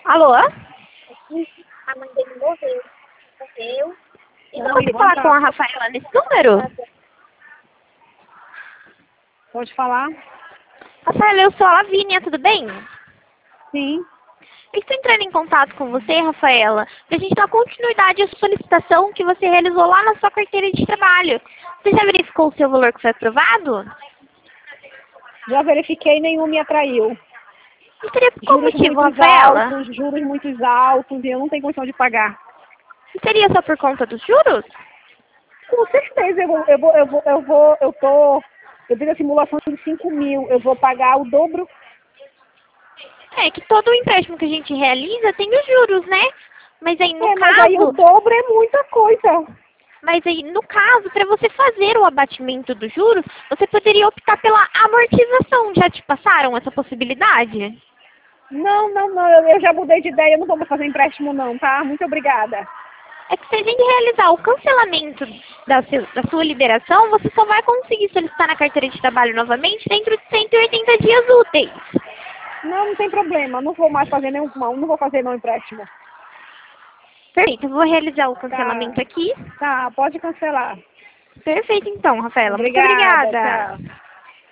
Alô? A mãe dele morreu. Morreu. E não consigo falar com a Rafaela nesse número? Pode falar? Rafaela, eu sou a Lavínia, tudo bem? Sim. Eu estou entrando em contato com você, Rafaela, para a gente dar continuidade à solicitação que você realizou lá na sua carteira de trabalho. Você já verificou o seu valor que foi aprovado? Já verifiquei, nenhum me atraiu. E seria por qual Juros motivo, muito Rafaela? altos, juros muito altos, e eu não tenho condição de pagar. E seria só por conta dos juros? Com certeza, eu fiz a simulação de 5 mil, eu vou pagar o dobro. É que todo empréstimo que a gente realiza tem os juros, né? Mas aí no Mas aí o caso, dobro é muita coisa. para você fazer o abatimento dos juros, você poderia optar pela amortização. Já te passaram essa possibilidade? Não, eu já mudei de ideia, eu não vou mais fazer empréstimo não, tá? Muito obrigada. É que se a gente realizar o cancelamento da sua liberação, você só vai conseguir solicitar na carteira de trabalho novamente dentro de 180 dias úteis. Não tem problema, não vou mais fazer não vou fazer não empréstimo. Perfeito, eu vou realizar o cancelamento aqui. Tá, pode cancelar. Perfeito então, Rafaela. Muito Obrigada, obrigada. tchau.